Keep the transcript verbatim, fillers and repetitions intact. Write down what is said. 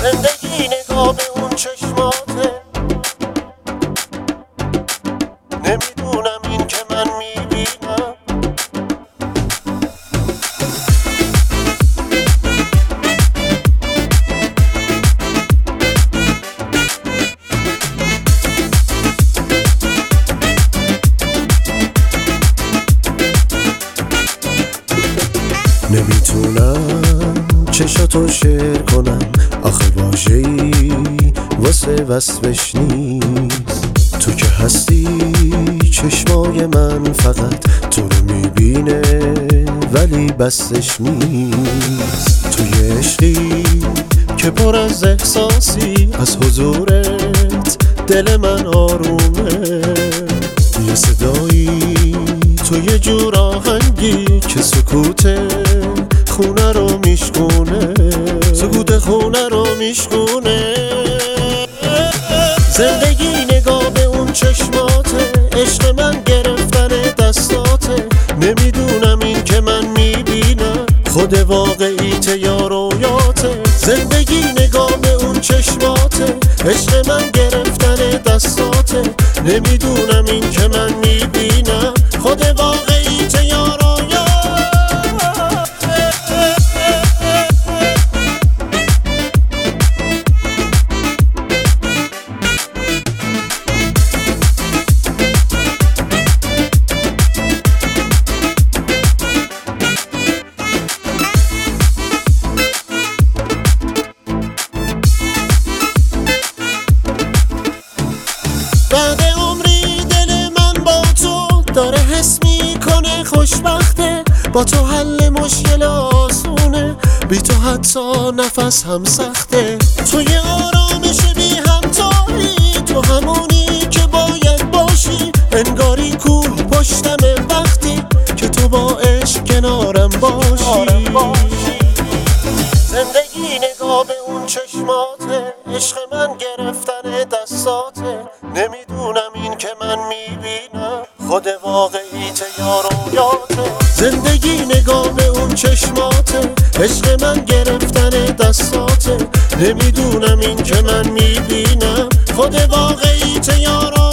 زندگی نگاه به اون چشماته، نمیدونم این که من میبینم. نمیتونم چشاتو شیر کنم، آخه واژه‌ای واسه وصفش نیست. تو که هستی چشمای من فقط تو رو میبینه ولی بسش نیست. توی عشقی که پر از احساسی، از حضورت دل من آرومه. یه صدایی تو یه جور آهنگی که سکوت خونه رو میشکونه، سکوت خونه رو میشکونه. زندگی نگاه به اون چشماته، عشق من گرفتن دستاته، نمیدونم این که من میبینم خود واقعیت یا رویاته. زندگی نگاه به اون چشماته، عشق من گرفتن دستاته، نمیدونم این که من میبینم خود واقعیت یا رویاته. بعد عمری دل من با تو داره حس میکنه خوشبخته، با تو حل مشکل آسونه، بی تو حتی نفس هم سخته. تو یه آرامش بی همتایی، تو همونی که باید باشی، انگاری کوه پشتمه وقتی که تو با عشق کنارم باشی. زندگی نگاه به اون چشماته، عشق من گرفتن دستاته، نمیدونم این که من میبینم خود واقعیت یا رویاته. زندگی نگاه به اون چشماته، عشق من گرفتن دستاته، نمیدونم این که من میبینم خود واقعیت یا رویاته.